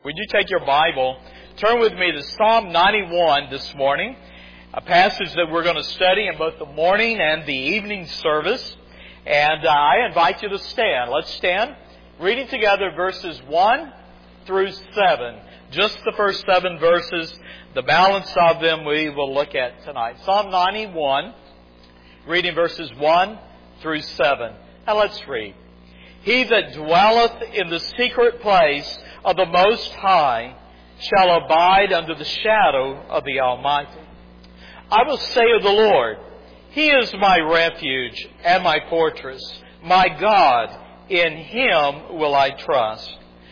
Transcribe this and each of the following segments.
Would you take your Bible, turn with me to Psalm 91 this morning, a passage that we're going to study in both the morning and the evening service. And I invite you to stand. Let's stand. Reading together verses 1 through 7. Just the first 7 verses. The balance of them we will look at tonight. Psalm 91, reading verses 1 through 7. Now let's read. He that dwelleth in the secret place of the Most High shall abide under the shadow of the Almighty. I will say of the Lord, He is my refuge and my fortress, my God, in Him will I trust.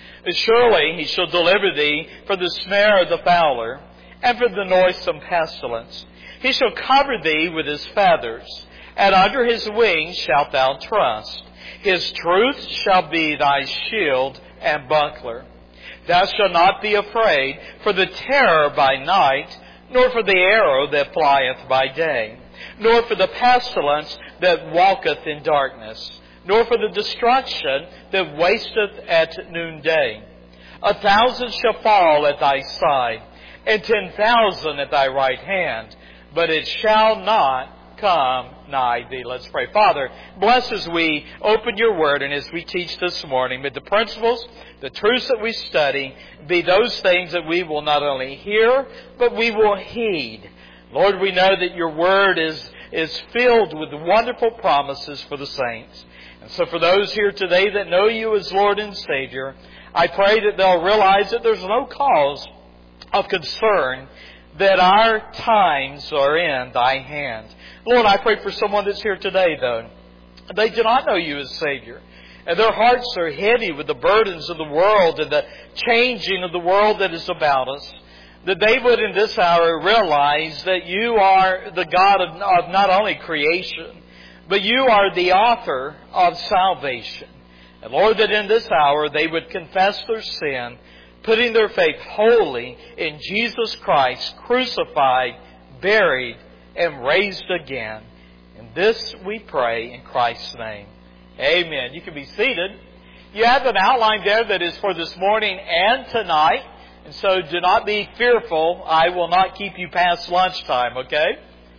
Surely He shall deliver thee from the snare of the fowler, and from the noisome pestilence. He shall cover thee with His feathers, and under His wings shalt thou trust. His truth shall be thy shield and buckler. Thou shalt not be afraid for the terror by night, nor for the arrow that flieth by day, nor for the pestilence that walketh in darkness, nor for the destruction that wasteth at noonday. 1,000 shall fall at thy side, and 10,000 at thy right hand, but it shall not come nigh thee. Let's pray. Father, bless as we open your word and as we teach this morning. May the principles, the truths that we study, be those things that we will not only hear, but we will heed. Lord, we know that your word is filled with wonderful promises for the saints. And so for those here today that know you as Lord and Savior, I pray that they'll realize that there's no cause of concern, that our times are in thy hand. Lord, I pray for someone that's here today, though. They do not know you as Savior. And their hearts are heavy with the burdens of the world and the changing of the world that is about us. That they would in this hour realize that you are the God of not only creation, but you are the author of salvation. And Lord, that in this hour they would confess their sin, putting their faith wholly in Jesus Christ, crucified, buried, and raised again. And this we pray in Christ's name. Amen. You can be seated. You have an outline there that is for this morning and tonight. And so do not be fearful. I will not keep you past lunchtime, okay?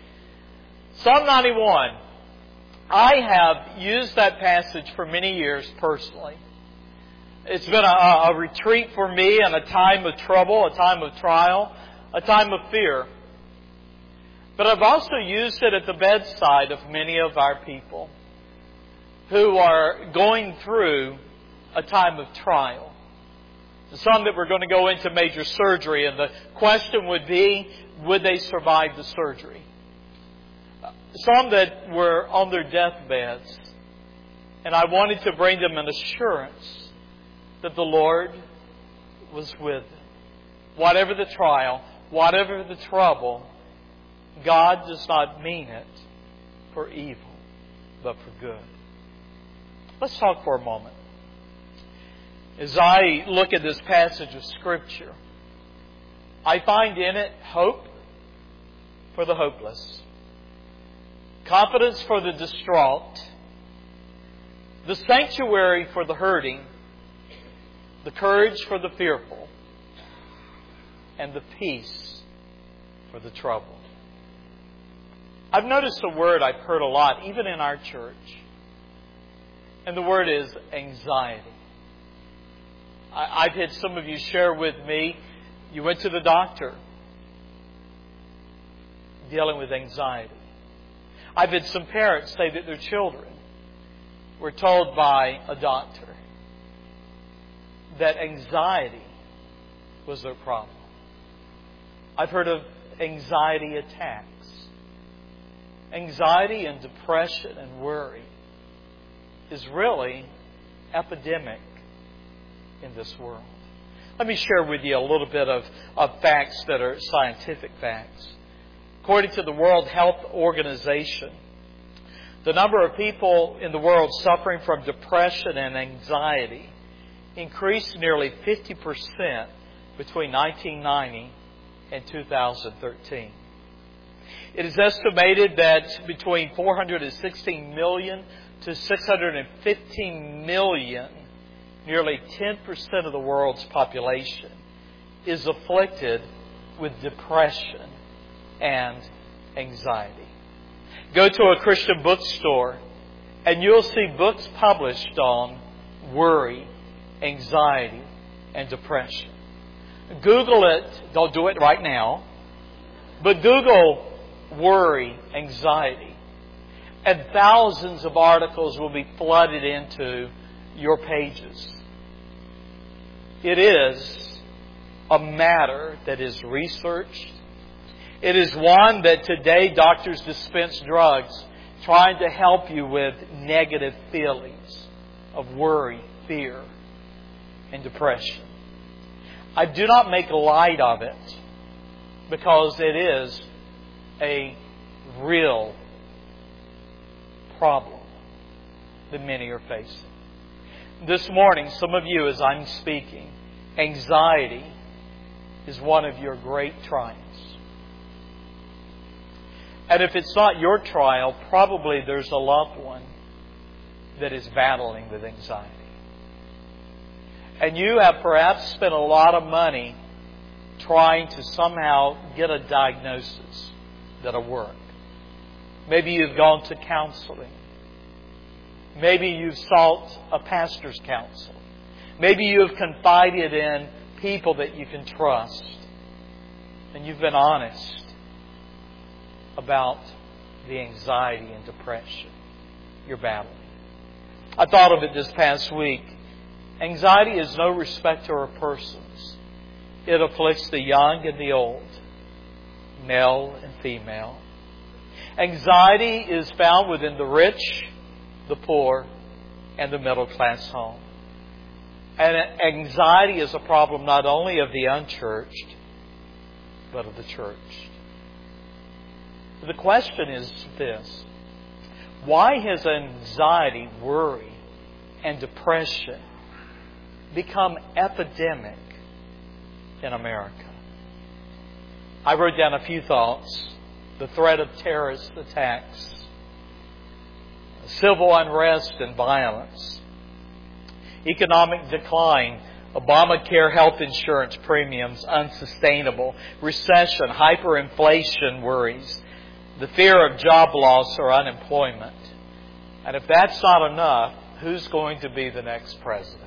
Psalm 91. I have used that passage for many years personally. It's been a retreat for me in a time of trouble, a time of trial, a time of fear. But I've also used it at the bedside of many of our people who are going through a time of trial. Some that were going to go into major surgery, and the question would be, would they survive the surgery? Some that were on their deathbeds, and I wanted to bring them an assurance that the Lord was with them. Whatever the trial, whatever the trouble, God does not mean it for evil, but for good. Let's talk for a moment. As I look at this passage of Scripture, I find in it hope for the hopeless, confidence for the distraught, the sanctuary for the hurting, the courage for the fearful, and the peace for the troubled. I've noticed a word I've heard a lot, even in our church. And the word is anxiety. I've had some of you share with me, you went to the doctor dealing with anxiety. I've had some parents say that their children were told by a doctor that anxiety was their problem. I've heard of anxiety attacks. Anxiety and depression and worry is really epidemic in this world. Let me share with you a little bit of facts that are scientific facts. According to the World Health Organization, the number of people in the world suffering from depression and anxiety increased nearly 50% between 1990 and 2013. It is estimated that between 416 million to 615 million, nearly 10% of the world's population, is afflicted with depression and anxiety. Go to a Christian bookstore and you'll see books published on worry, anxiety, and depression. Google it. Don't do it right now. But Google worry, anxiety. And thousands of articles will be flooded into your pages. It is a matter that is researched. It is one that today doctors dispense drugs trying to help you with negative feelings of worry, fear, and depression. I do not make light of it because it is a real problem that many are facing. This morning, some of you, as I'm speaking, anxiety is one of your great trials. And if it's not your trial, probably there's a loved one that is battling with anxiety. And you have perhaps spent a lot of money trying to somehow get a diagnosis that'll work. Maybe you've gone to counseling. Maybe you've sought a pastor's counsel. Maybe you have confided in people that you can trust. And you've been honest about the anxiety and depression you're battling. I thought of it this past week. Anxiety is no respecter of persons. It afflicts the young and the old, male and female. Anxiety is found within the rich, the poor, and the middle class home. And anxiety is a problem not only of the unchurched, but of the church. The question is this: why has anxiety, worry, and depression become epidemic in America? I wrote down a few thoughts. The threat of terrorist attacks, civil unrest and violence, economic decline, Obamacare health insurance premiums unsustainable, recession, hyperinflation worries, the fear of job loss or unemployment. And if that's not enough, who's going to be the next president?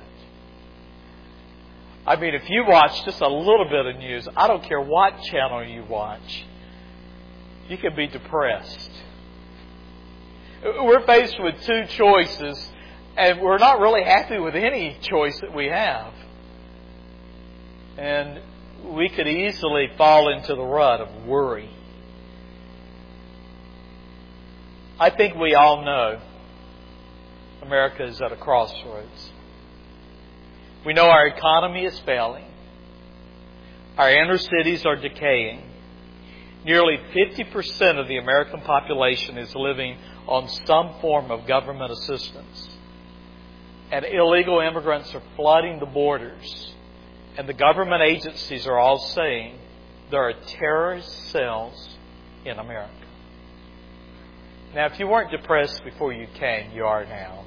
I mean, if you watch just a little bit of news, I don't care what channel you watch, you can be depressed. We're faced with two choices, and we're not really happy with any choice that we have. And we could easily fall into the rut of worry. I think we all know America is at a crossroads. We know our economy is failing. Our inner cities are decaying. Nearly 50% of the American population is living on some form of government assistance. And illegal immigrants are flooding the borders. And the government agencies are all saying there are terrorist cells in America. Now, if you weren't depressed before you came, you are now.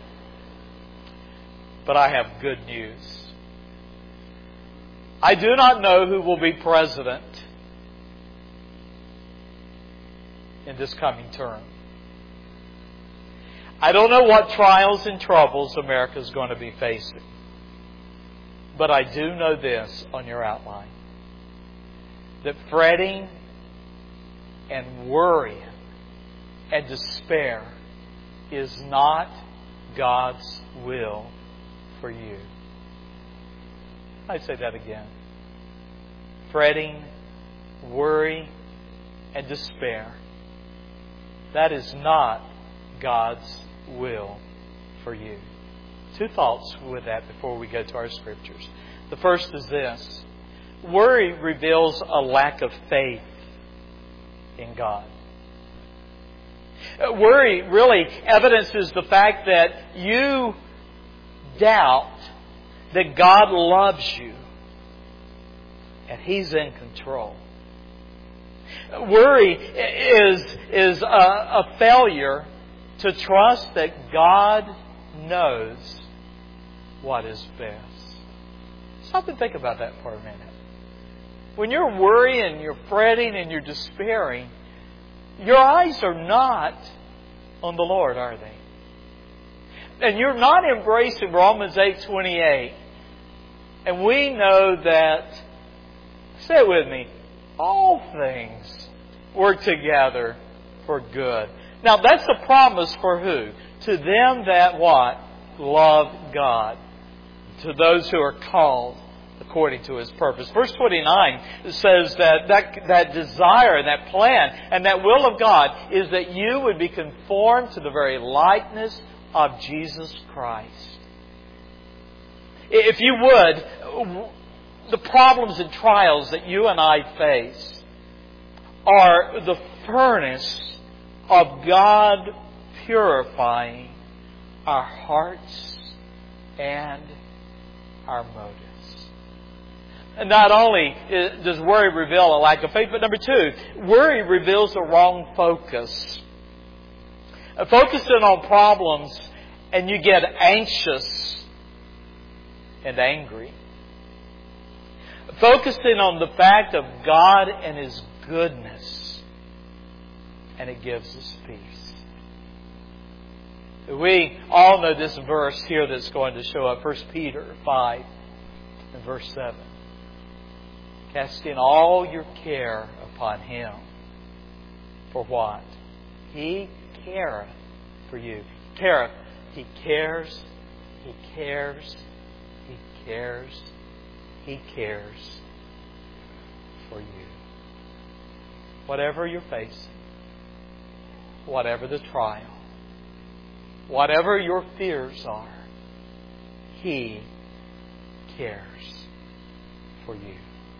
But I have good news. I do not know who will be president in this coming term. I don't know what trials and troubles America is going to be facing. But I do know this on your outline. That fretting and worrying and despair is not God's will for you. I'd say that again. Fretting, worry, and despair. That is not God's will for you. Two thoughts with that before we go to our scriptures. The first is this: worry reveals a lack of faith in God. Worry really evidences the fact that you doubt that God loves you and He's in control. Worry is a failure to trust that God knows what is best. Stop and think about that for a minute. when you're worrying, you're fretting, and you're despairing, your eyes are not on the Lord, are they? And you're not embracing Romans 8:28. And we know that, say it with me, all things work together for good. Now that's a promise for who? To them that what? Love God. To those who are called according to His purpose. Verse 29 says that desire and that plan and that will of God is that you would be conformed to the very likeness of Jesus Christ. If you would, the problems and trials that you and I face are the furnace of God purifying our hearts and our motives. And not only does worry reveal a lack of faith, but number two, worry reveals the wrong focus. Focusing on problems and you get anxious and angry. Focusing on the fact of God and His goodness, and it gives us peace. We all know this verse here that's going to show up, 1 Peter 5 and verse 7. Casting all your care upon Him. For what? He careth for you. Careth. He cares. He cares. He cares. He cares for you. Whatever you're facing, whatever the trial, whatever your fears are, He cares for you.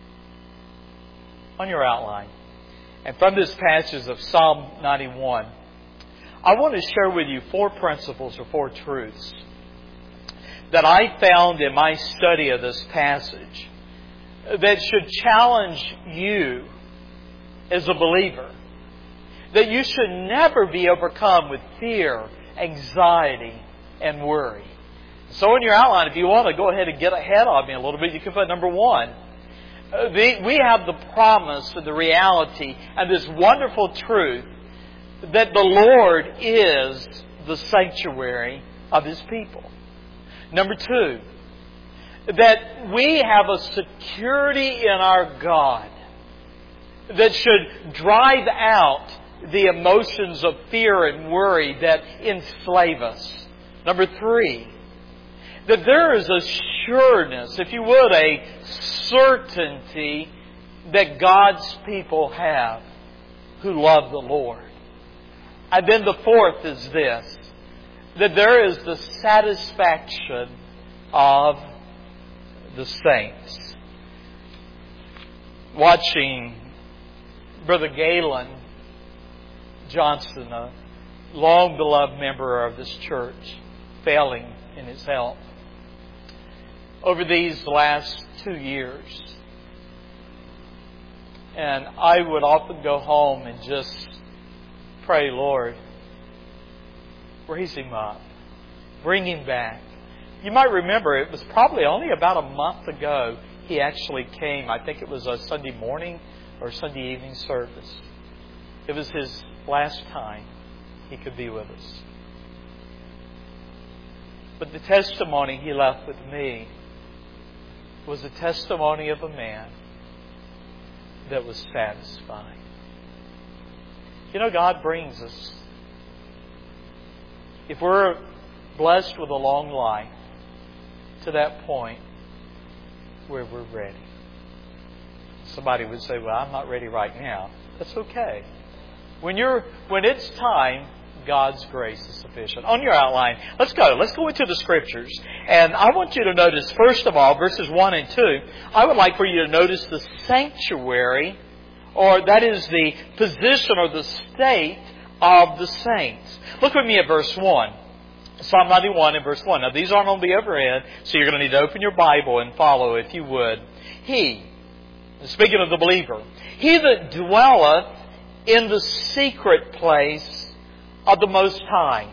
On your outline, and from this passage of Psalm 91, I want to share with you 4 principles or 4 truths that I found in my study of this passage that should challenge you as a believer. That you should never be overcome with fear, anxiety, and worry. So in your outline, if you want to go ahead and get ahead of me a little bit, you can put number 1. We have the promise of the reality and this wonderful truth that the Lord is the sanctuary of His people. Number 2, that we have a security in our God that should drive out the emotions of fear and worry that enslave us. Number 3, that there is a sureness, if you would, a certainty that God's people have who love the Lord. And then the 4th is this, that there is the satisfaction of the saints. Watching Brother Galen Johnson, a long-beloved member of this church, failing in his health over these last 2 years. And I would often go home and just pray, Lord, raise him up. Bring him back. You might remember it was probably only about a month ago he actually came. I think it was a Sunday morning or Sunday evening service. It was his last time he could be with us. But the testimony he left with me was a testimony of a man that was satisfied. You know, God brings us, if we're blessed with a long life, to that point where we're ready. Somebody would say, well, I'm not ready right now. That's okay. When it's time, God's grace is sufficient. On your outline, let's go. Let's go into the Scriptures. And I want you to notice, first of all, verses 1 and 2, I would like for you to notice the sanctuary, or that is the position or the state of the saints. Look with me at verse 1. Psalm 91 and verse 1. Now, these aren't on the overhead, so you're going to need to open your Bible and follow, if you would. He, speaking of the believer, he that dwelleth in the secret place of the Most High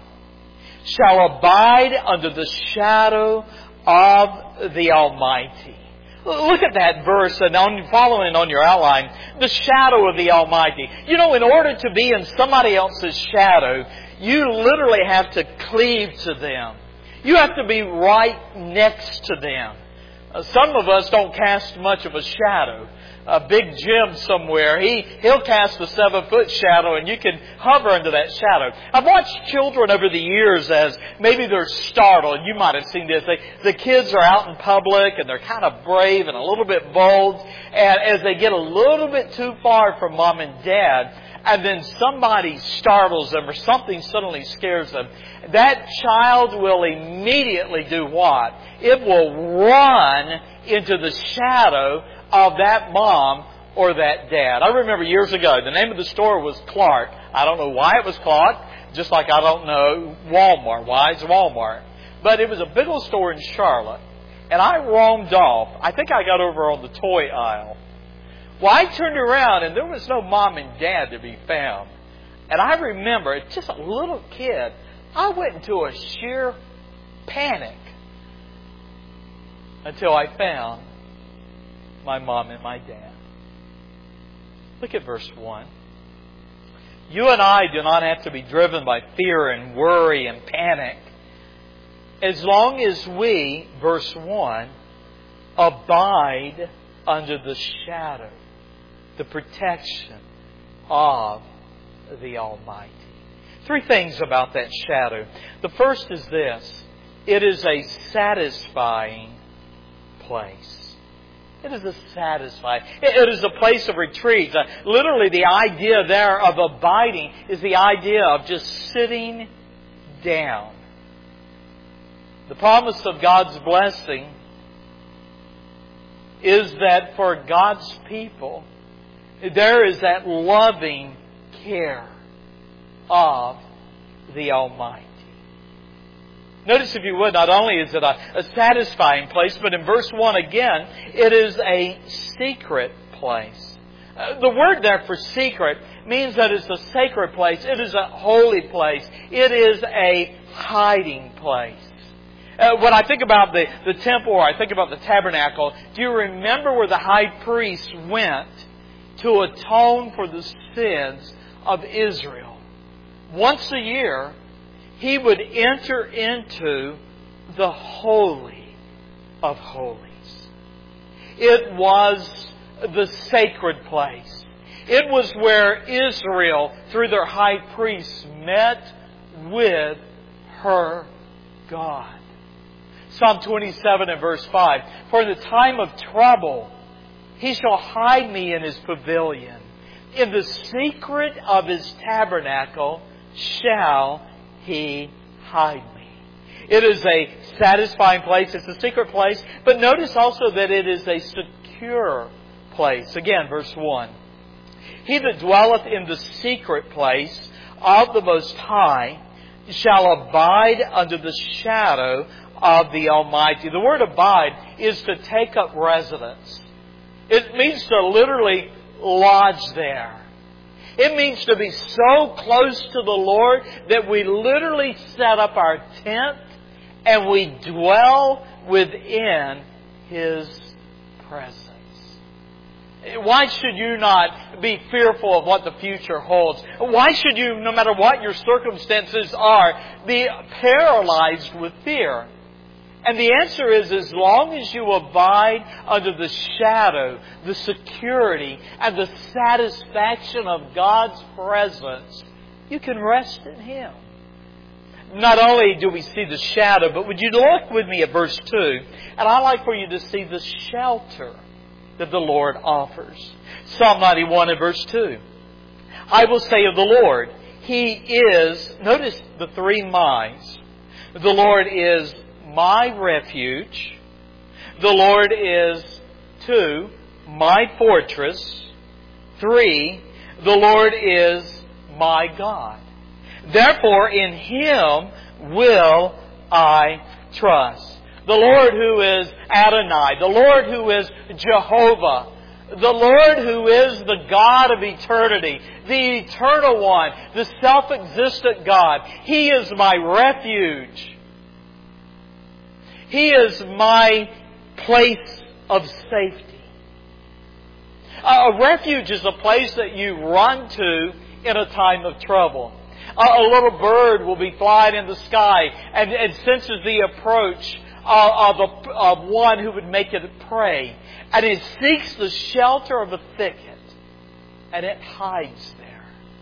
shall abide under the shadow of the Almighty. Look at that verse and following on your outline, the shadow of the Almighty. You know, in order to be in somebody else's shadow, you literally have to cleave to them. You have to be right next to them. Some of us don't cast much of a shadow. Big Jim somewhere, he'll cast a 7-foot shadow and you can hover under that shadow. I've watched children over the years as maybe they're startled. You might have seen this. The kids are out in public and they're kind of brave and a little bit bold. And as they get a little bit too far from mom and dad, and then somebody startles them or something suddenly scares them, that child will immediately do what? It will run into the shadow of that mom or that dad. I remember years ago, the name of the store was Clark. I don't know why it was Clark, just like I don't know Walmart. Why it's Walmart. But it was a big old store in Charlotte. And I roamed off. I think I got over on the toy aisle. Well, I turned around and there was no mom and dad to be found. And I remember, just a little kid, I went into a sheer panic until I found my mom and my dad. Look at verse 1. You and I do not have to be driven by fear and worry and panic as long as we, verse 1, abide under the shadow, the protection of the Almighty. 3 things about that shadow. The first is this. It is a satisfying place. It is a satisfying. It is a place of retreat. Literally, the idea there of abiding is the idea of just sitting down. The promise of God's blessing is that for God's people, there is that loving care of the Almighty. Notice, if you would, not only is it a satisfying place, but in verse 1 again, it is a secret place. The word there for secret means that it's a sacred place. It is a holy place. It is a hiding place. When I think about the temple or I think about the tabernacle, do you remember where the high priest went to atone for the sins of Israel? Once a year, he would enter into the Holy of Holies. It was the sacred place. It was where Israel, through their high priests, met with her God. Psalm 27 and verse 5. For in the time of trouble, He shall hide me in His pavilion. In the secret of His tabernacle shall He hide me. It is a satisfying place. It's a secret place. But notice also that it is a secure place. Again, verse 1. He that dwelleth in the secret place of the Most High shall abide under the shadow of the Almighty. The word abide is to take up residence. It means to literally lodge there. It means to be so close to the Lord that we literally set up our tent and we dwell within His presence. Why should you not be fearful of what the future holds? Why should you, no matter what your circumstances are, be paralyzed with fear? And the answer is, as long as you abide under the shadow, the security, and the satisfaction of God's presence, you can rest in Him. Not only do we see the shadow, but would you look with me at verse 2? And I'd like for you to see the shelter that the Lord offers. Psalm 91 and verse 2. I will say of the Lord, He is, notice the 3 my's. The Lord is my refuge. The Lord is, 2, my fortress. 3, the Lord is my God. Therefore, in Him will I trust. The Lord who is Adonai. The Lord who is Jehovah. The Lord who is the God of eternity. The eternal one. The self-existent God. He is my refuge. He is my place of safety. A refuge is a place that you run to in a time of trouble. A little bird will be flying in the sky and senses the approach of one who would make it prey. And it seeks the shelter of a thicket. And it hides there.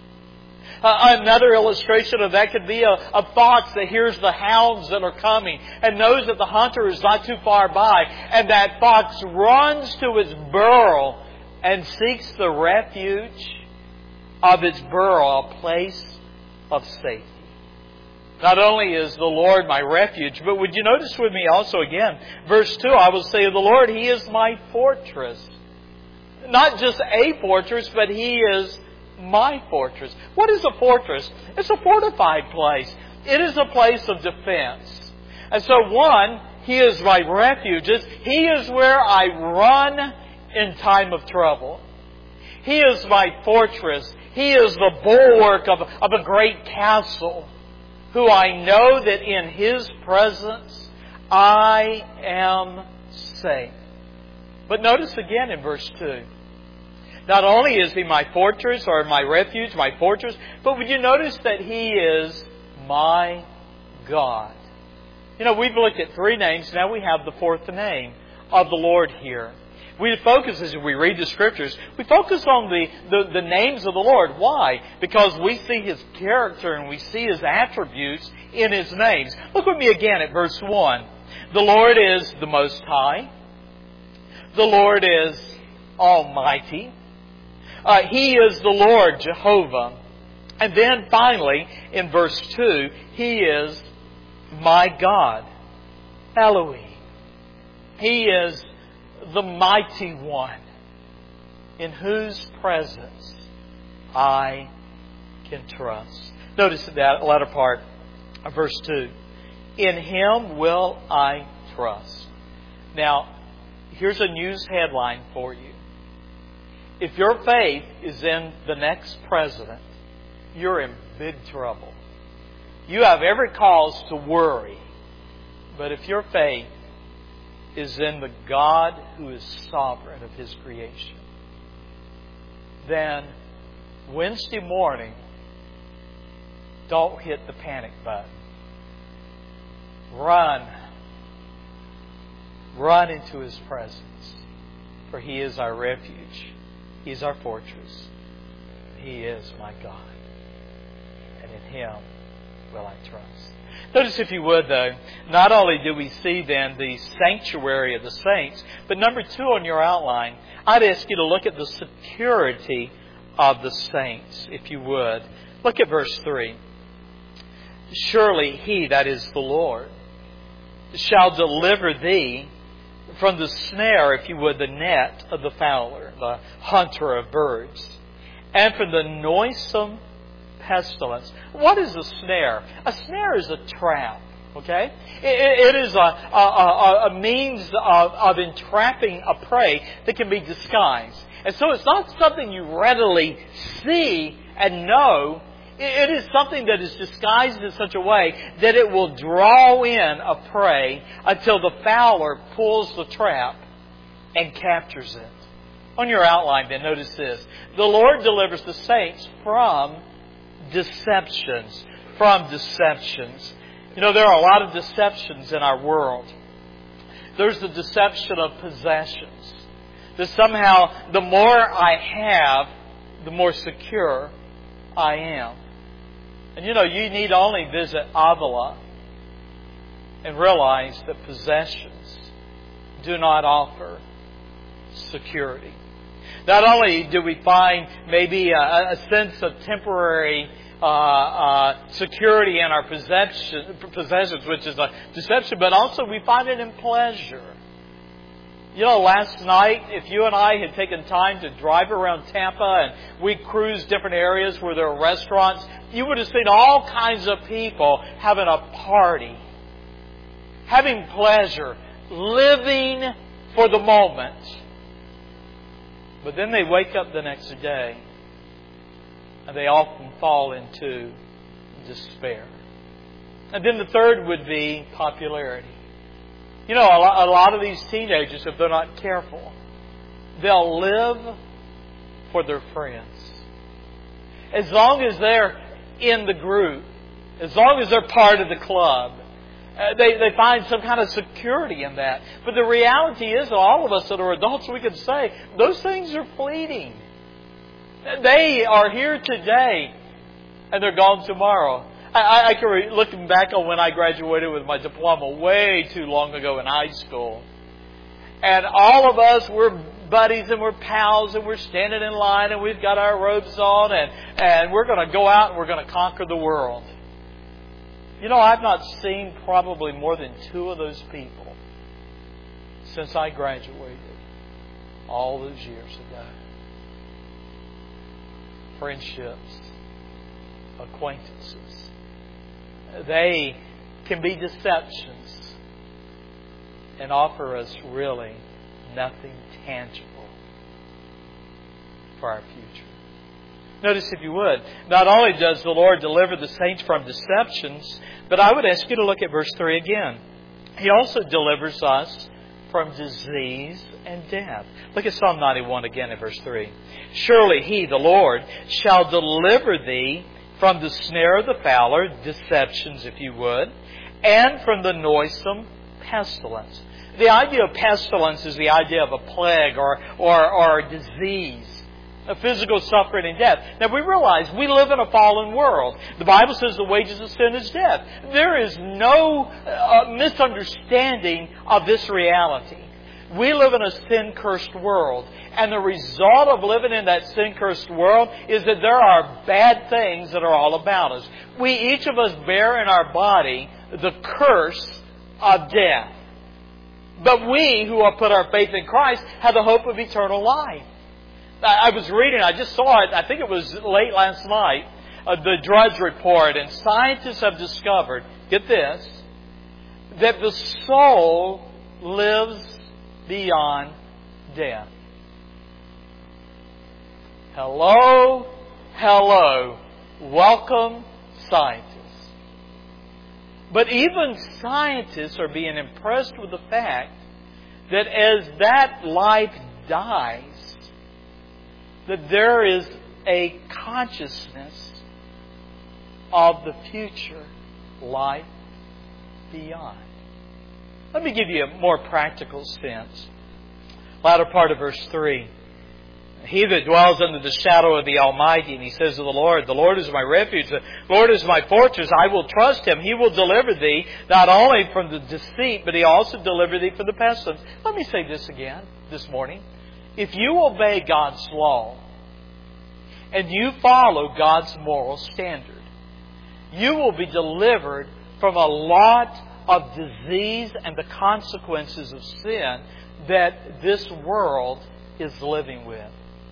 Another illustration of that could be a fox that hears the hounds that are coming and knows that the hunter is not too far by. And that fox runs to its burrow and seeks the refuge of its burrow, a place of safety. Not only is the Lord my refuge, but would you notice with me also again, verse 2, I will say of the Lord, He is my fortress. Not just a fortress, but He is my fortress. What is a fortress? It's a fortified place. It is a place of defense. And so one, He is my refuge. He is where I run in time of trouble. He is my fortress. He is the bulwark of a great castle, who I know that in His presence I am safe. But notice again in verse 2. Not only is He my fortress or my refuge, my fortress, but would you notice that He is my God? You know, we've looked at three names. Now we have the fourth name of the Lord here. We focus, as we read the Scriptures, we focus on the names of the Lord. Why? Because we see His character and we see His attributes in His names. Look with me again at verse 1. The Lord is the Most High. The Lord is Almighty. He is the Lord Jehovah. And then finally, in verse 2, He is my God, Elohim. He is the Mighty One, in whose presence I can trust. Notice that latter part of verse 2. In Him will I trust. Now, here's a news headline for you. If your faith is in the next president, you're in big trouble. You have every cause to worry. But if your faith is in the God who is sovereign of His creation, then Wednesday morning, don't hit the panic button. Run into His presence, for He is our refuge. He is our fortress. He is my God. And in Him will I trust. Notice, if you would, though, not only do we see then the sanctuary of the saints, but number 2 on your outline, I'd ask you to look at the security of the saints, if you would. Look at verse 3. Surely He, that is the Lord, shall deliver thee from the snare, if you would, the net of the fowler, the hunter of birds, and from the noisome pestilence. What is a snare? A snare is a trap. Okay? It is a means of entrapping a prey that can be disguised. And so it's not something you readily see and know. It is something that is disguised in such a way that it will draw in a prey until the fowler pulls the trap and captures it. On your outline then, notice this. The Lord delivers the saints from deceptions. From deceptions. You know, there are a lot of deceptions in our world. There's the deception of possessions. That somehow the more I have, the more secure I am. And you know, you need only visit Avila and realize that possessions do not offer security. Not only do we find maybe a sense of temporary security in our possessions, which is a deception, but also we find it in pleasure. You know, last night, if you and I had taken time to drive around Tampa and we cruised different areas where there are restaurants, you would have seen all kinds of people having a party, having pleasure, living for the moment. But then they wake up the next day and they often fall into despair. And then the third would be popularity. You know, a lot of these teenagers, if they're not careful, they'll live for their friends. As long as they're in the group, as long as they're part of the club, they find some kind of security in that. But the reality is, all of us that are adults, we can say, those things are fleeting. They are here today, and they're gone tomorrow. I can looking back on when I graduated with my diploma way too long ago in high school. And all of us, we're buddies and we're pals and we're standing in line and we've got our robes on and we're going to go out and we're going to conquer the world. You know, I've not seen probably more than 2 of those people since I graduated all those years ago. Friendships, acquaintances. They can be deceptions and offer us really nothing tangible for our future. Notice, if you would, not only does the Lord deliver the saints from deceptions, but I would ask you to look at verse 3 again. He also delivers us from disease and death. Look at Psalm 91 again in verse 3. Surely He, the Lord, shall deliver thee from the snare of the fowler, deceptions if you would, and from the noisome pestilence. The idea of pestilence is the idea of a plague or a disease, a physical suffering and death. Now we realize we live in a fallen world. The Bible says the wages of sin is death. There is no misunderstanding of this reality. We live in a sin-cursed world. And the result of living in that sin-cursed world is that there are bad things that are all about us. Each of us bear in our body the curse of death. But we who have put our faith in Christ have the hope of eternal life. I was reading, I just saw it, I think it was late last night, the Drudge Report. And scientists have discovered, get this, that the soul lives beyond death. Hello, hello. Welcome, scientists. But even scientists are being impressed with the fact that as that life dies, that there is a consciousness of the future life beyond. Let me give you a more practical sense. Latter part of verse 3. He that dwells under the shadow of the Almighty, and he says to the Lord is my refuge, the Lord is my fortress, I will trust Him. He will deliver thee not only from the deceit, but He also deliver thee from the pestilence. Let me say this again this morning. If you obey God's law, and you follow God's moral standard, you will be delivered from a lot of disease and the consequences of sin that this world is living with.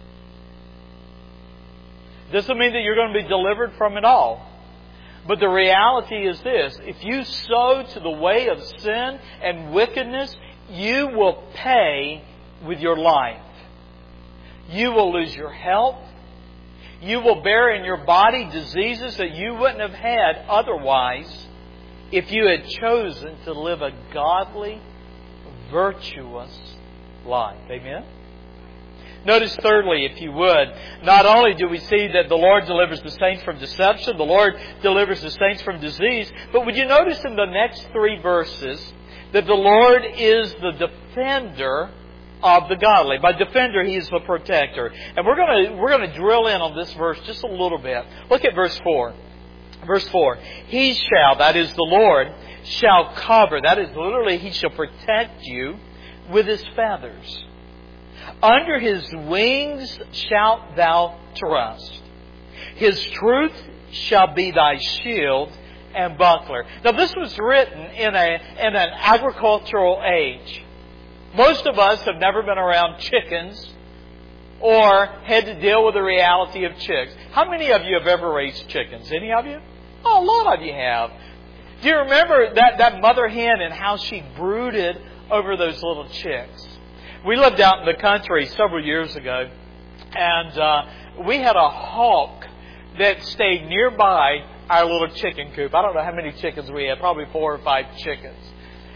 Doesn't mean that you're going to be delivered from it all. But the reality is this. If you sow to the way of sin and wickedness, you will pay with your life. You will lose your health. You will bear in your body diseases that you wouldn't have had otherwise if you had chosen to live a godly, virtuous life. Amen? Notice thirdly, if you would, not only do we see that the Lord delivers the saints from deception, the Lord delivers the saints from disease, but would you notice in the next 3 verses that the Lord is the defender of the godly. By defender, He is the protector. And we're going to drill in on this verse just a little bit. Look at verse 4. Verse 4. He shall, that is the Lord, shall cover, that is literally He shall protect you with His feathers. Under His wings shalt thou trust. His truth shall be thy shield and buckler. Now this was written in an agricultural age. Most of us have never been around chickens or had to deal with the reality of chicks. How many of you have ever raised chickens? Any of you? Oh, a lot of you have. Do you remember that mother hen and how she brooded over those little chicks? We lived out in the country several years ago, and we had a hawk that stayed nearby our little chicken coop. I don't know how many chickens we had, probably 4 or 5 chickens.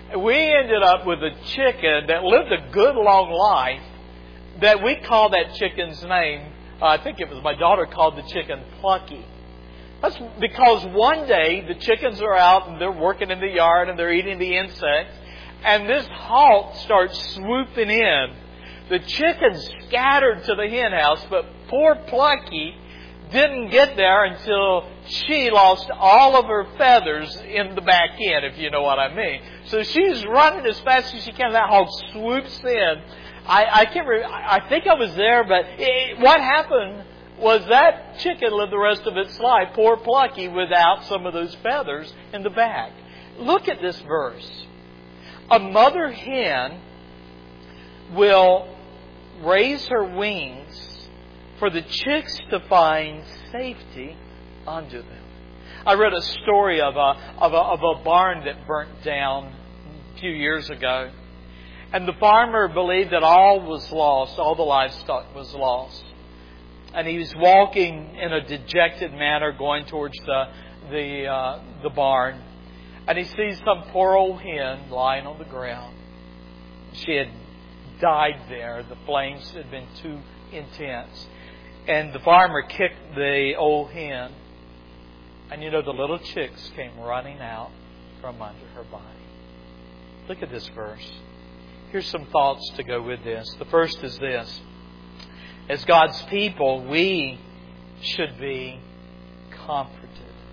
we ended up with a chicken that lived a good long life that we called that chicken's name, I think it was my daughter called the chicken Plucky. That's because one day the chickens are out and they're working in the yard and they're eating the insects, and this hawk starts swooping in. The chickens scattered to the hen house, but poor Plucky didn't get there until she lost all of her feathers in the back end, if you know what I mean. So she's running as fast as she can. That hawk swoops in. I can't remember. I think I was there, but what happened was that chicken lived the rest of its life, poor Plucky, without some of those feathers in the back. Look at this verse. A mother hen will raise her wings for the chicks to find safety under them. I read a story of a barn that burnt down a few years ago. And the farmer believed that all was lost, all the livestock was lost. And he was walking in a dejected manner going towards the barn. And he sees some poor old hen lying on the ground. She had died there. The flames had been too intense. And the farmer kicked the old hen. And you know, the little chicks came running out from under her body. Look at this verse. Here's some thoughts to go with this. The first is this. As God's people, we should be comforted.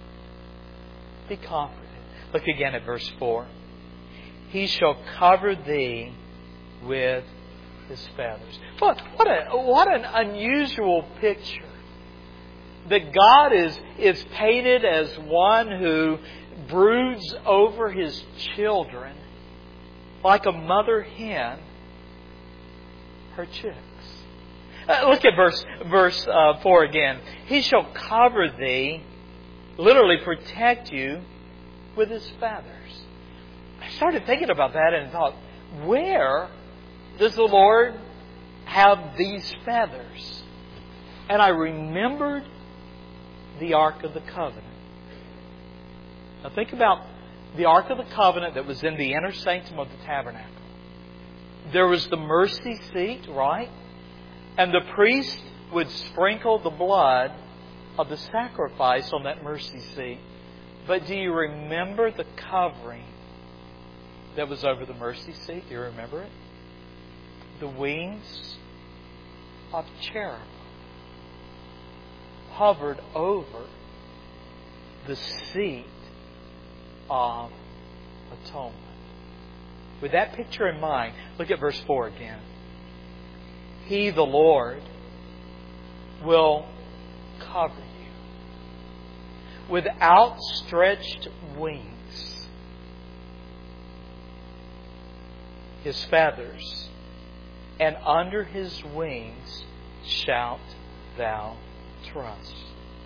Be comforted. Look again at verse 4. He shall cover thee with His feathers. What an unusual picture. That God is painted as one who broods over His children like a mother hen her chicks. Look at verse 4 again. He shall cover thee, literally protect you, with His feathers. I started thinking about that and thought, where does the Lord have these feathers? And I remembered the Ark of the Covenant. Now think about the Ark of the Covenant that was in the inner sanctum of the tabernacle. There was the mercy seat, right? And the priest would sprinkle the blood of the sacrifice on that mercy seat. But do you remember the covering that was over the mercy seat? Do you remember it? The wings of cherub hovered over the seat of atonement. With that picture in mind, look at verse 4 again. He, the Lord, will cover you with outstretched wings. His feathers, and under His wings shalt thou trust.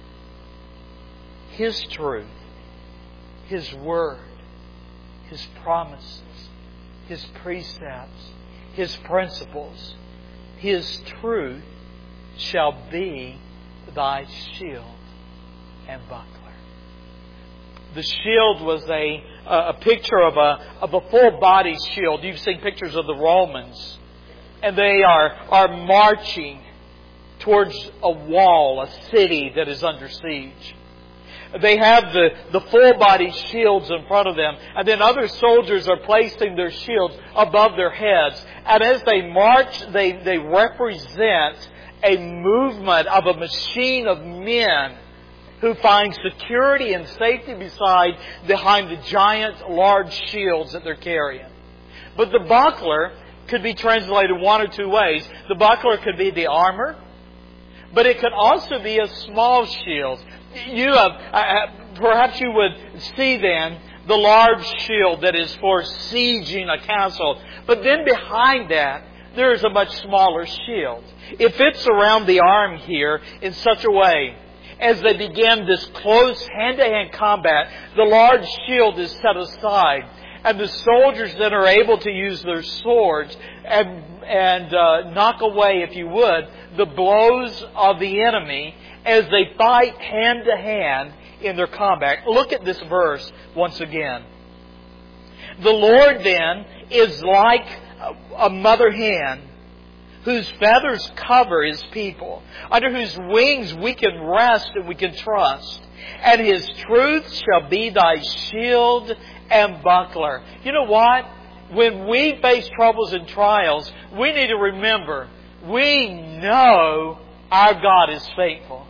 His truth, His word, His promises, His precepts, His principles, His truth shall be thy shield and buckler. The shield was a picture of a full body shield. You've seen pictures of the Romans, and they are marching towards a wall, a city that is under siege. They have the full body shields in front of them, and then other soldiers are placing their shields above their heads. And as they march, they represent a movement of a machine of men who find security and safety behind the giant large shields that they're carrying. But the buckler could be translated one or two ways. The buckler could be the armor, but it could also be a small shield. Perhaps you would see then the large shield that is for sieging a castle. But then behind that, there is a much smaller shield. It fits around the arm here in such a way. As they begin this close hand-to-hand combat, the large shield is set aside. And the soldiers then are able to use their swords and knock away, if you would, the blows of the enemy as they fight hand to hand in their combat. Look at this verse once again. The Lord then is like a mother hen whose feathers cover His people, under whose wings we can rest and we can trust. And His truth shall be thy shield and buckler. You know what? When we face troubles and trials, we need to remember, we know our God is faithful.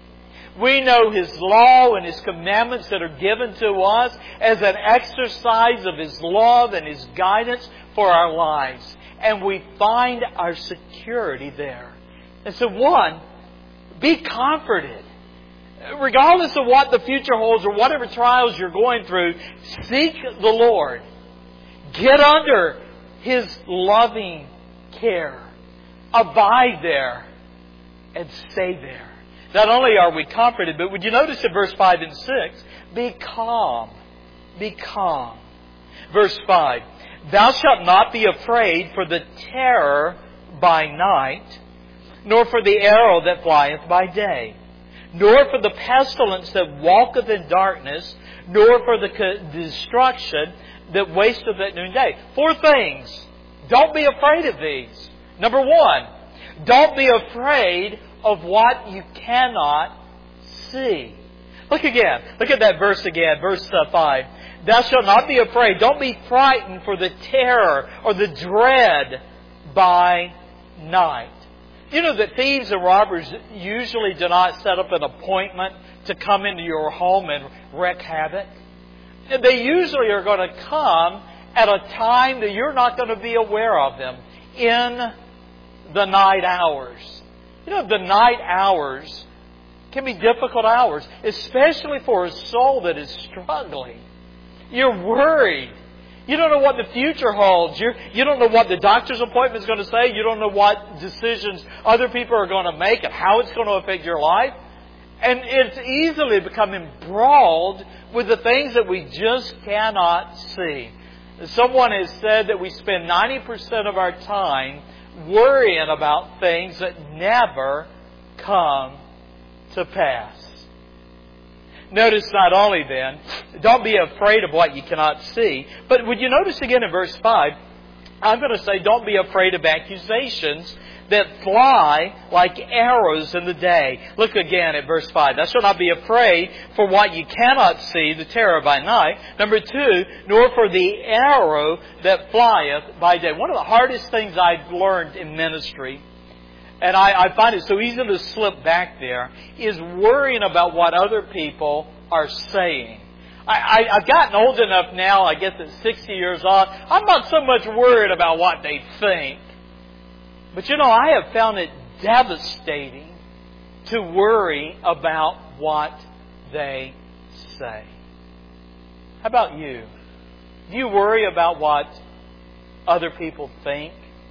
We know His law and His commandments that are given to us as an exercise of His love and His guidance for our lives. And we find our security there. And so one, be comforted. Regardless of what the future holds or whatever trials you're going through, seek the Lord. Get under His loving care. Abide there and stay there. Not only are we comforted, but would you notice in verse 5 and 6, be calm. Be calm. Verse 5, thou shalt not be afraid for the terror by night, nor for the arrow that flieth by day, nor for the pestilence that walketh in darkness, nor for the destruction that wasteth at noonday. 4 things. Don't be afraid of these. Number 1, don't be afraid of what you cannot see. Look again. Look at that verse again. Verse 5. Thou shalt not be afraid. Don't be frightened for the terror or the dread by night. You know that thieves and robbers usually do not set up an appointment to come into your home and wreak havoc. They usually are going to come at a time that you're not going to be aware of them, in the night hours. You know, the night hours can be difficult hours, especially for a soul that is struggling. You're worried. You don't know what the future holds. You don't know what the doctor's appointment is going to say. You don't know what decisions other people are going to make and how it's going to affect your life. And it's easily become embroiled with the things that we just cannot see. Someone has said that we spend 90% of our time worrying about things that never come to pass. Notice not only then, don't be afraid of what you cannot see, but would you notice again in verse 5, I'm going to say don't be afraid of accusations that fly like arrows in the day. Look again at verse 5. Thou shalt not be afraid for what you cannot see, the terror by night. Number 2, nor for the arrow that flieth by day. One of the hardest things I've learned in ministry, and I find it so easy to slip back there, is worrying about what other people are saying. I've gotten old enough now, I guess at 60 years old, I'm not so much worried about what they think. But you know, I have found it devastating to worry about what they say. How about you? Do you worry about what other people think?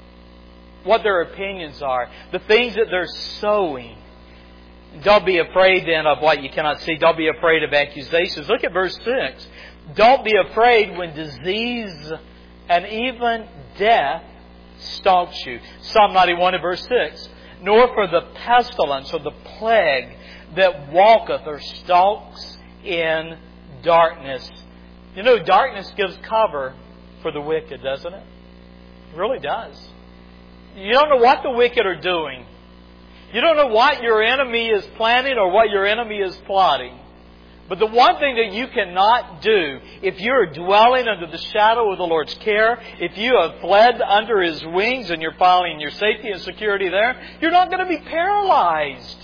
What their opinions are? The things that they're sowing? Don't be afraid then of what you cannot see. Don't be afraid of accusations. Look at verse 6. Don't be afraid when disease and even death stalks you. Psalm 91 and verse 6. Nor for the pestilence or the plague that walketh or stalks in darkness. You know, darkness gives cover for the wicked, doesn't it? It really does. You don't know what the wicked are doing. You don't know what your enemy is planning or what your enemy is plotting. But the one thing that you cannot do, if you're dwelling under the shadow of the Lord's care, if you have fled under His wings and you're finding your safety and security there, you're not going to be paralyzed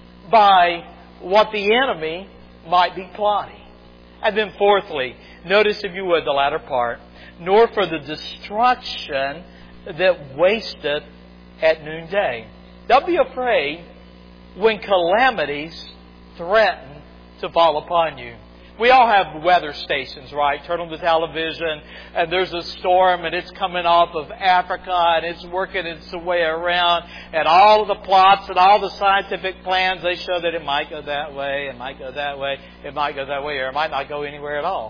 by what the enemy might be plotting. And then fourthly, notice if you would the latter part, nor for the destruction that wasteth at noonday. Don't be afraid when calamities threaten to fall upon you. We all have weather stations, right? Turn on the television and there's a storm and it's coming off of Africa and it's working its way around, and all of the plots and all the scientific plans, they show that it might go that way, it might go that way, it might go that way, or it might not go anywhere at all.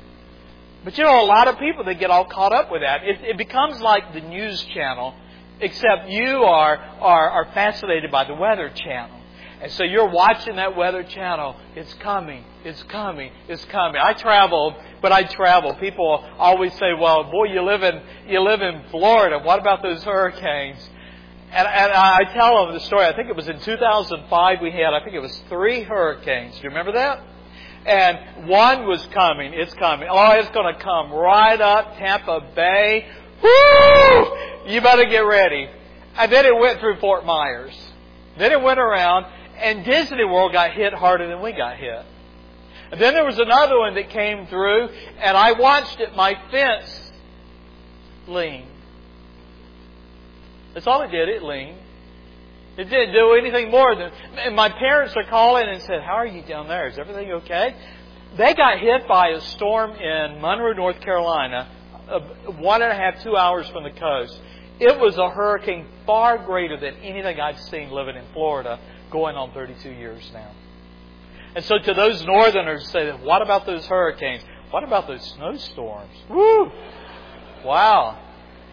But you know, a lot of people, they get all caught up with that. It becomes like the news channel, except you are fascinated by the weather channel. And so you're watching that Weather Channel. It's coming. It's coming. It's coming. I traveled, but I travel. People always say, well, boy, you live in Florida. What about those hurricanes? And I tell them the story. I think it was in 2005 we had, I think it was 3 hurricanes. Do you remember that? And one was coming. It's coming. Oh, it's going to come right up Tampa Bay. Woo! You better get ready. And then it went through Fort Myers. Then it went around, and Disney World got hit harder than we got hit. And then there was another one that came through, and I watched it. My fence leaned. That's all it did. It leaned. It didn't do anything more than... And my parents are calling and said, how are you down there? Is everything okay? They got hit by a storm in Monroe, North Carolina, 1.5, 2 hours from the coast. It was a hurricane far greater than anything I've seen living in Florida, going on 32 years now. And so to those northerners say, what about those hurricanes? What about those snowstorms? Woo! Wow.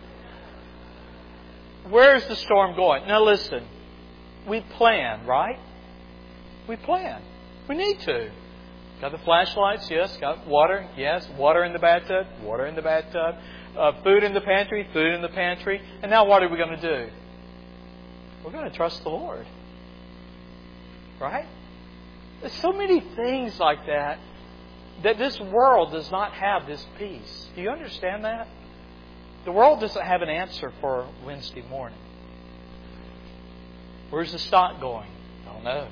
Where's the storm going? Now listen, we plan, right? We plan. We need to. Got the flashlights? Yes. Got water? Yes. Water in the bathtub? Water in the bathtub. Food in the pantry? Food in the pantry. And now what are we going to do? We're going to trust the Lord. Right? There's so many things like that this world does not have this peace. Do you understand that? The world doesn't have an answer for Wednesday morning. Where's the stock going? Don't know.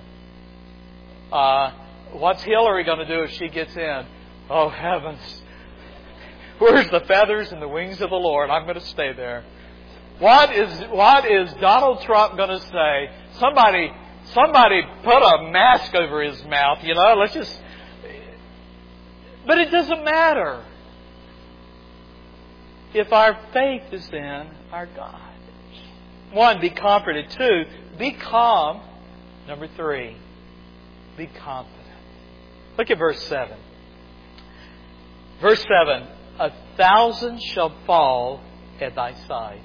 What's Hillary going to do if she gets in? Oh, heavens. Where's the feathers and the wings of the Lord? I'm going to stay there. What is Donald Trump going to say? Somebody put a mask over his mouth, let's just... But it doesn't matter if our faith is in our God. 1, be comforted. 2, be calm. Number 3, be confident. Look at verse 7. Verse 7, 1,000 shall fall at thy side.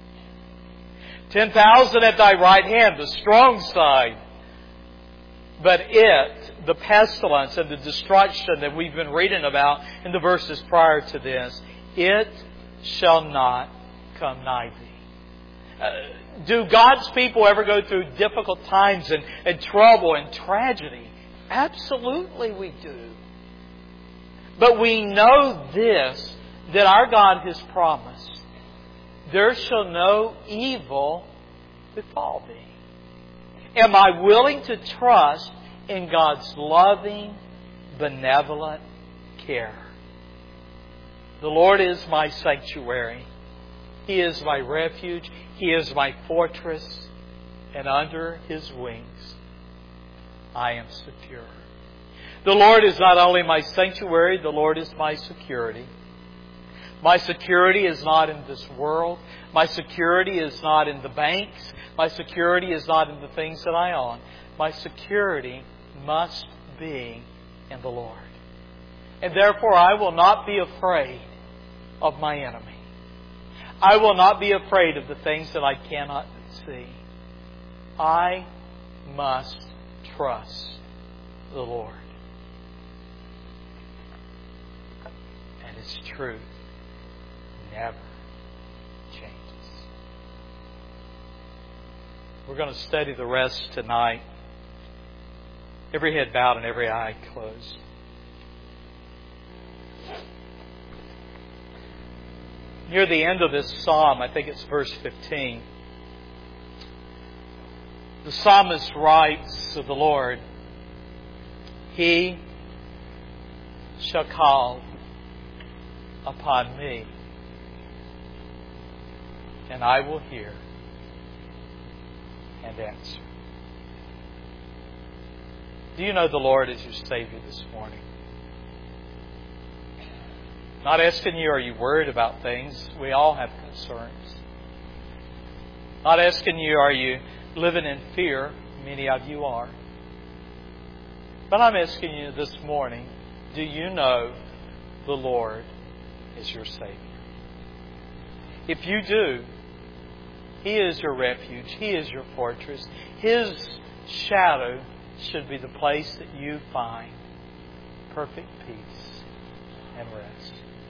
10,000 at thy right hand, the strong side. But it, the pestilence and the destruction that we've been reading about in the verses prior to this, it shall not come nigh thee. Do God's people ever go through difficult times and trouble and tragedy? Absolutely we do. But we know this, that our God has promised, there shall no evil befall thee. Am I willing to trust in God's loving, benevolent care? The Lord is my sanctuary. He is my refuge. He is my fortress. And under His wings I am secure. The Lord is not only my sanctuary, the Lord is my security. My security is not in this world. My security is not in the banks. My security is not in the things that I own. My security must be in the Lord. And therefore I will not be afraid of my enemy. I will not be afraid of the things that I cannot see. I must trust the Lord. And His truth never changes. We're going to study the rest tonight. Every head bowed and every eye closed. Near the end of this psalm, I think it's verse 15, the psalmist writes of the Lord, He shall call upon me, and I will hear and answer. Do you know the Lord as your Savior this morning? Not asking you, are you worried about things? We all have concerns. Not asking you, are you living in fear? Many of you are. But I'm asking you this morning, do you know the Lord is your Savior? If you do, He is your refuge. He is your fortress. His shadow should be the place that you find perfect peace and rest.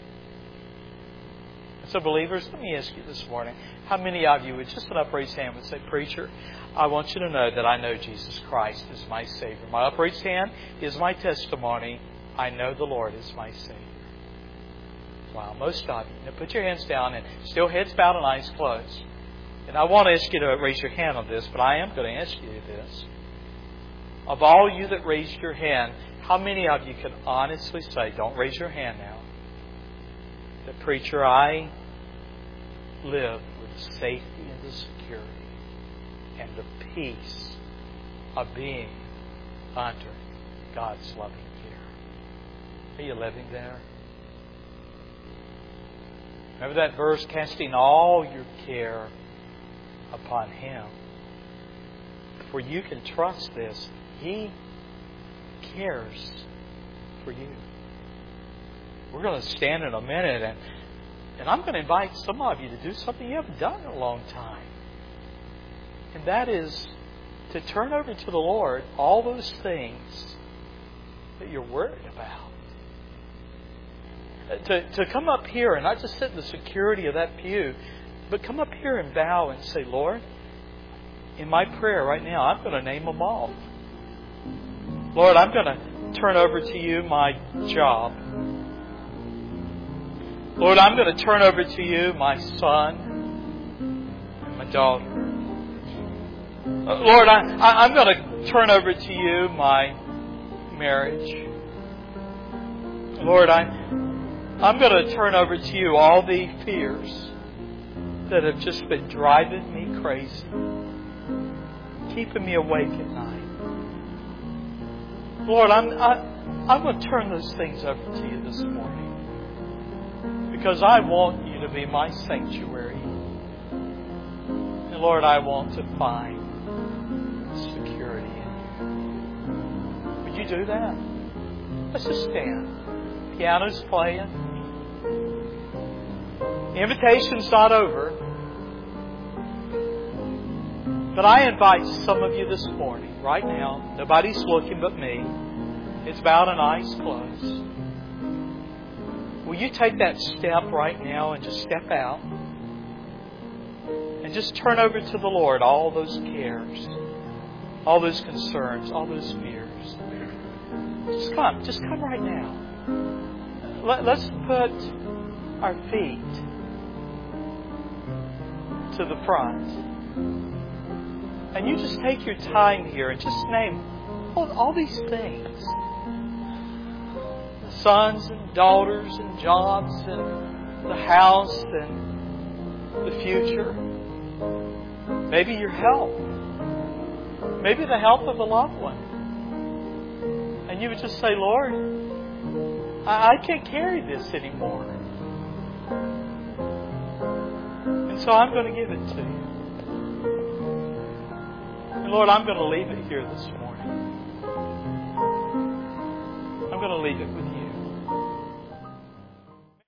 And so, believers, let me ask you this morning, how many of you would just an upraised hand would say, Preacher, I want you to know that I know Jesus Christ is my Savior. My upraised hand is my testimony. I know the Lord is my Savior. Wow, most of you. Now put your hands down and still heads bowed and eyes closed. And I want to ask you to raise your hand on this, but I am going to ask you this. Of all you that raised your hand, how many of you can honestly say, don't raise your hand now, that, Preacher, I live with the safety and the security and the peace of being under God's loving care? Are you living there? Remember that verse, casting all your care upon Him. For you can trust this. He cares for you. We're going to stand in a minute and I'm going to invite some of you to do something you haven't done in a long time. And that is to turn over to the Lord all those things that you're worried about. To come up here and not just sit in the security of that pew, but come up here and bow and say, Lord, in my prayer right now, I'm going to name them all. Lord, I'm going to turn over to you my job. Lord, I'm going to turn over to you my son and my daughter. Lord, I'm going to turn over to you my marriage. Lord, I'm going to turn over to you all the fears that have just been driving me crazy, keeping me awake at night. Lord, I'm going to turn those things over to you this morning because I want you to be my sanctuary. And Lord, I want to find security in you. Would you do that? Let's just stand. Piano's playing. The invitation's not over. But I invite some of you this morning, right now, nobody's looking but me. It's bowed and eyes closed. Will you take that step right now and just step out? And just turn over to the Lord all those cares, all those concerns, all those fears. Just come right now. Let's put our feet to the front. And you just take your time here and just name all these things. Sons and daughters and jobs and the house and the future. Maybe your health. Maybe the health of a loved one. And you would just say, Lord, I can't carry this anymore. And so I'm going to give it to you. And Lord, I'm going to leave it here this morning. I'm going to leave it with you.